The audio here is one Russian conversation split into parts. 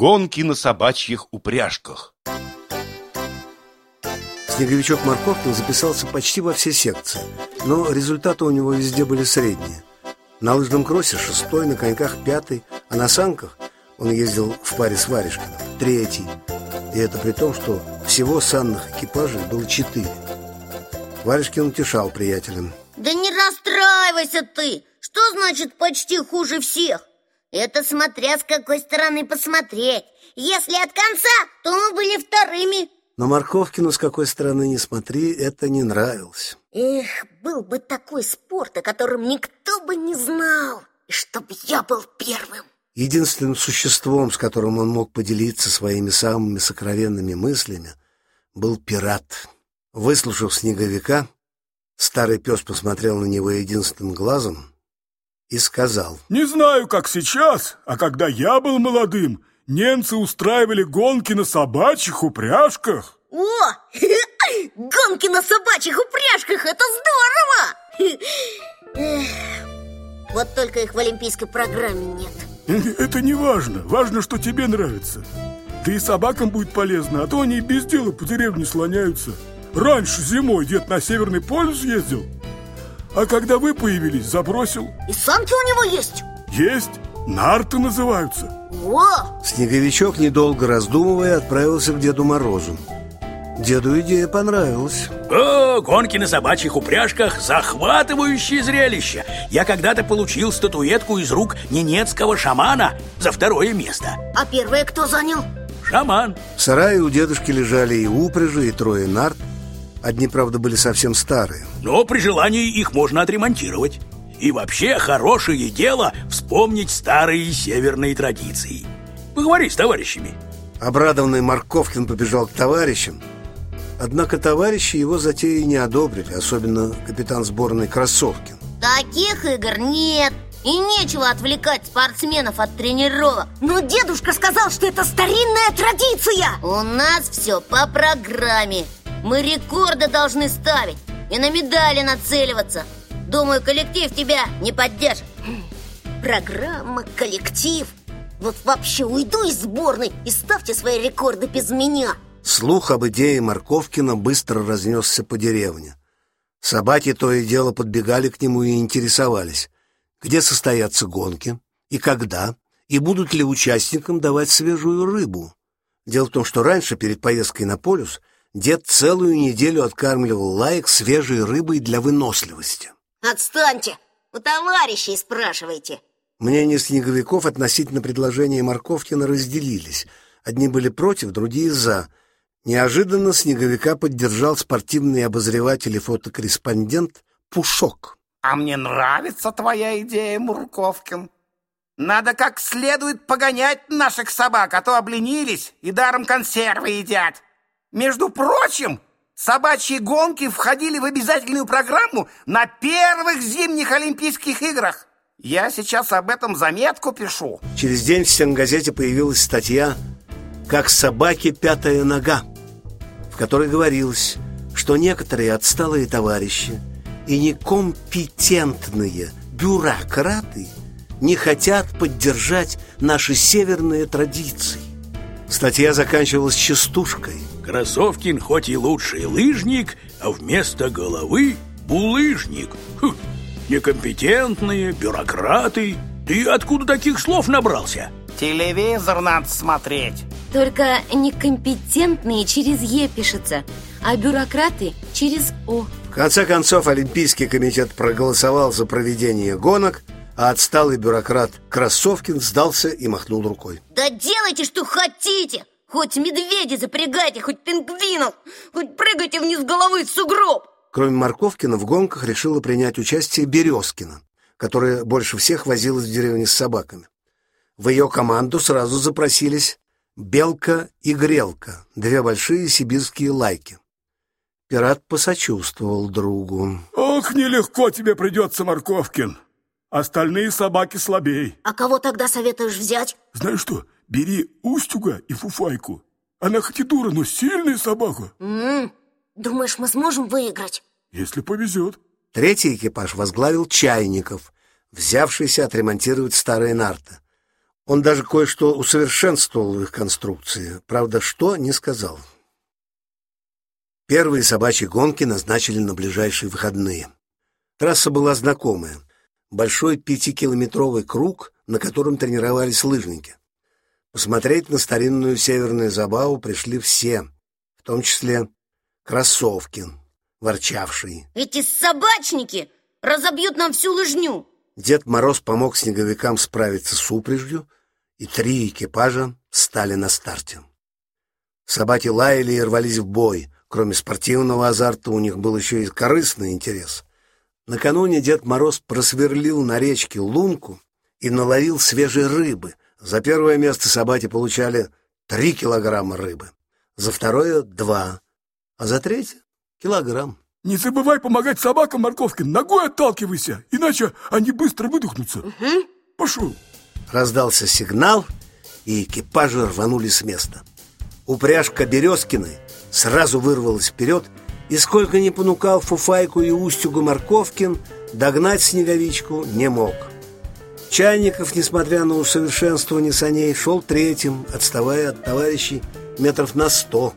Гонки на собачьих упряжках. Снеговичок Морковкин записался почти во все секции, но результаты у него везде были средние. На лыжном кроссе 6-й, на коньках 5-й, а на санках он ездил в паре с Варежкиным 3-й. И это при том, что всего санных экипажей было 4. Варежкин утешал приятелям. Да не расстраивайся ты! Что значит почти хуже всех? Это смотря с какой стороны посмотреть. Если от конца, то мы были вторыми. Но Морковкину, с какой стороны ни смотри, это не нравилось. Эх, был бы такой спорт, о котором никто бы не знал. И чтоб я был первым. Единственным существом, с которым он мог поделиться своими самыми сокровенными мыслями, был пират. Выслушав Снеговика, старый пес посмотрел на него единственным глазом и сказал: «Не знаю, как сейчас, а когда я был молодым, немцы устраивали гонки на собачьих упряжках». О, гонки на собачьих упряжках, это здорово! Вот только их в олимпийской программе нет. Это не важно, важно, что тебе нравится. Да и собакам будет полезно, а то они без дела по деревне слоняются. Раньше зимой дед на Северный полюс ездил, а когда вы появились, забросил. И санки у него есть? Есть, нарты называются. О! Снеговичок, недолго раздумывая, отправился к Деду Морозу. Деду идея понравилась. О, гонки на собачьих упряжках – захватывающее зрелище. Я когда-то получил статуэтку из рук ненецкого шамана за 2-е место. А первое кто занял? Шаман. В сарае у дедушки лежали и упряжи, и 3 нарт. Одни, правда, были совсем старые. Но при желании их можно отремонтировать. И вообще хорошее дело вспомнить старые северные традиции. Поговори с товарищами. Обрадованный Морковкин побежал к товарищам. Однако товарищи его затеи не одобрили, особенно капитан сборной Красовкин. Таких игр нет. И нечего отвлекать спортсменов от тренировок. Но дедушка сказал, что это старинная традиция. У нас все по программе. Мы рекорды должны ставить и на медали нацеливаться. Думаю, коллектив тебя не поддержит. Программа, коллектив. Вот вообще уйду из сборной и ставьте свои рекорды без меня. Слух об идее Морковкина быстро разнесся по деревне. Собаки то и дело подбегали к нему и интересовались, где состоятся гонки, и когда, и будут ли участникам давать свежую рыбу. Дело в том, что раньше, перед поездкой на полюс, дед целую неделю откармливал лаек свежей рыбой для выносливости. Отстаньте, у товарищей спрашивайте. Мнения снеговиков относительно предложения Морковкина разделились. Одни были против, другие за. Неожиданно Снеговика поддержал спортивный обозреватель и фотокорреспондент Пушок. А мне нравится твоя идея, Морковкин. Надо как следует погонять наших собак, а то обленились и даром консервы едят. Между прочим, собачьи гонки входили в обязательную программу на первых зимних Олимпийских играх. Я сейчас об этом заметку пишу. Через день в стенгазете появилась статья «Как собаке 5-я нога», в которой говорилось, что некоторые отсталые товарищи и некомпетентные бюрократы не хотят поддержать наши северные традиции. Статья заканчивалась частушкой. Красовкин хоть и лучший лыжник, а вместо головы булыжник. Некомпетентные, бюрократы. Ты откуда таких слов набрался? Телевизор надо смотреть. Только некомпетентные через «е» пишется, а бюрократы через «о». В конце концов, Олимпийский комитет проголосовал за проведение гонок, а отсталый бюрократ Красовкин сдался и махнул рукой. Да делайте, что хотите. Хоть медведей запрягайте, хоть пингвинов, хоть прыгайте вниз головы в сугроб. Кроме Морковкина, в гонках решила принять участие Березкина, которая больше всех возилась в деревне с собаками. В ее команду сразу запросились Белка и Грелка, 2 большие сибирские лайки. Пират посочувствовал другу. Ох, нелегко тебе придется, Морковкин. Остальные собаки слабей. А кого тогда советуешь взять? Знаешь что, бери Устюга и Фуфайку. Она хоть и дура, но сильная собака. Думаешь, мы сможем выиграть? Если повезет. 3-й экипаж возглавил Чайников, взявшийся отремонтировать старые нарты. Он даже кое-что усовершенствовал в их конструкции. Правда, что, не сказал. Первые собачьи гонки назначили на ближайшие выходные. Трасса была знакомая. Большой 5-километровый круг, на котором тренировались лыжники. Посмотреть на старинную северную забаву пришли все, в том числе Кроссовкин, ворчавший. Эти собачники разобьют нам всю лыжню. Дед Мороз помог снеговикам справиться с упряжью, и 3 экипажа стали на старте. Собаки лаяли и рвались в бой. Кроме спортивного азарта, у них был еще и корыстный интерес. Накануне Дед Мороз просверлил на речке лунку и наловил свежей рыбы. За первое место собаки получали 3 килограмма рыбы, за второе — 2, а за третье — килограмм. Не забывай помогать собакам, Морковкин, ногой отталкивайся, иначе они быстро выдохнутся. Угу. Пошел. Раздался сигнал, и экипажи рванули с места. Упряжка Березкиной сразу вырвалась вперед, и сколько ни понукал Фуфайку и Устюгу Морковкин, догнать Снеговичку не мог. Чайников, несмотря на усовершенствование саней, шел третьим, отставая от товарищей метров на 100.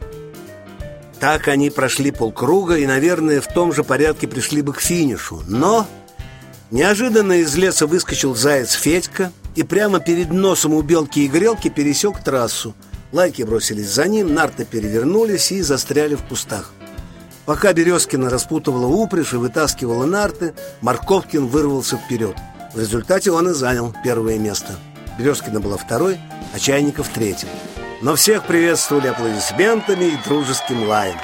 Так они прошли полкруга и, наверное, в том же порядке пришли бы к финишу. Но неожиданно из леса выскочил заяц Федька и прямо перед носом у Белки и Грелки пересек трассу. Лайки бросились за ним, нарты перевернулись и застряли в кустах. Пока Березкина распутывала упряжь и вытаскивала нарты, Морковкин вырвался вперед. В результате он и занял первое место. Березкина была второй, а Чайников третьим. Но всех приветствовали аплодисментами и дружеским лаем.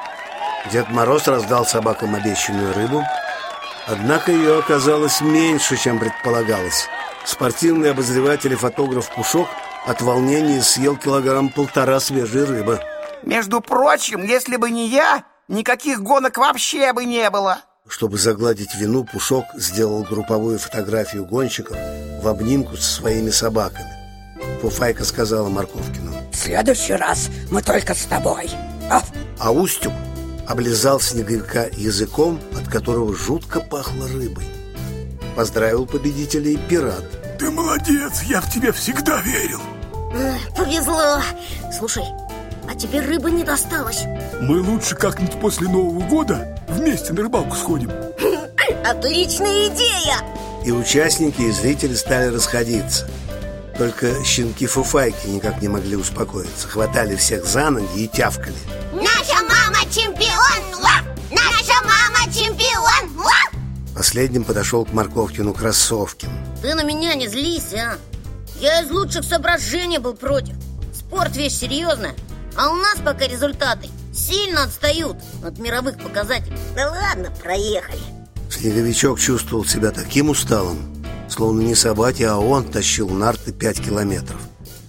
Дед Мороз раздал собакам обещанную рыбу, однако ее оказалось меньше, чем предполагалось. Спортивный обозреватель и фотограф Пушок от волнения съел 1,5 килограмма свежей рыбы. Между прочим, если бы не я, никаких гонок вообще бы не было. Чтобы загладить вину, Пушок сделал групповую фотографию гонщиков в обнимку со своими собаками. Фуфайка сказала Морковкину: в следующий раз мы только с тобой. А Устюг облизал Снеговика языком, от которого жутко пахло рыбой. Поздравил победителей пират. Ты молодец, я в тебя всегда верил. Повезло. Слушай, а тебе рыбы не досталось. Мы лучше как-нибудь после Нового года вместе на рыбалку сходим. Отличная идея! И участники, и зрители стали расходиться. Только щенки Фуфайки никак не могли успокоиться. Хватали всех за ноги и тявкали. Наша мама чемпион! Наша мама чемпион! Последним подошел к Морковкину Кроссовкин. Ты на меня не злись, а? Я из лучших соображений был против. Спорт вещь серьезная, а у нас пока результаты сильно отстают от мировых показателей. Да ладно, проехали. Снеговичок чувствовал себя таким усталым, словно не собаки, а он тащил нарты 5 километров.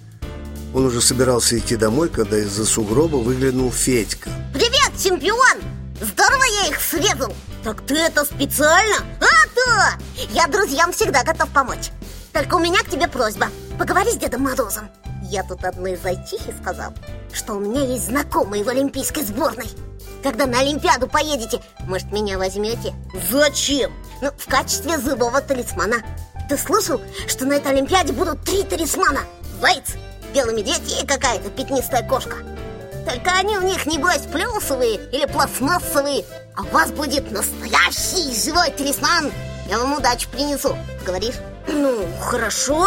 Он уже собирался идти домой, когда из-за сугроба выглянул Федька. Привет, чемпион! Здорово я их срезал. Так ты это специально? А то! Я друзьям всегда готов помочь. Только у меня к тебе просьба. Поговори с Дедом Морозом. Я тут одной зайчихе сказал, что у меня есть знакомые в олимпийской сборной. Когда на Олимпиаду поедете, может, меня возьмете? Зачем? Ну, в качестве зубового талисмана. Ты слышал, что на этой Олимпиаде будут 3 талисмана? Заяц, белый медведь и какая-то пятнистая кошка. Только они у них, небось, плюсовые или пластмассовые. А у вас будет настоящий живой талисман. Я вам удачу принесу. Говоришь? Ну, хорошо.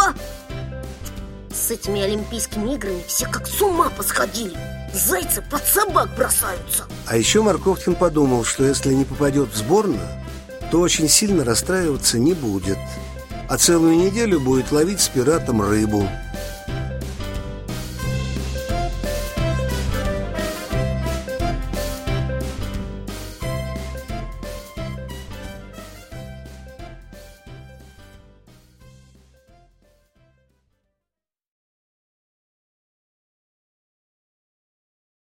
С этими Олимпийскими играми все как с ума посходили. Зайцы под собак бросаются. А еще Морковкин подумал, что если не попадет в сборную, то очень сильно расстраиваться не будет, а целую неделю будет ловить с пиратом рыбу.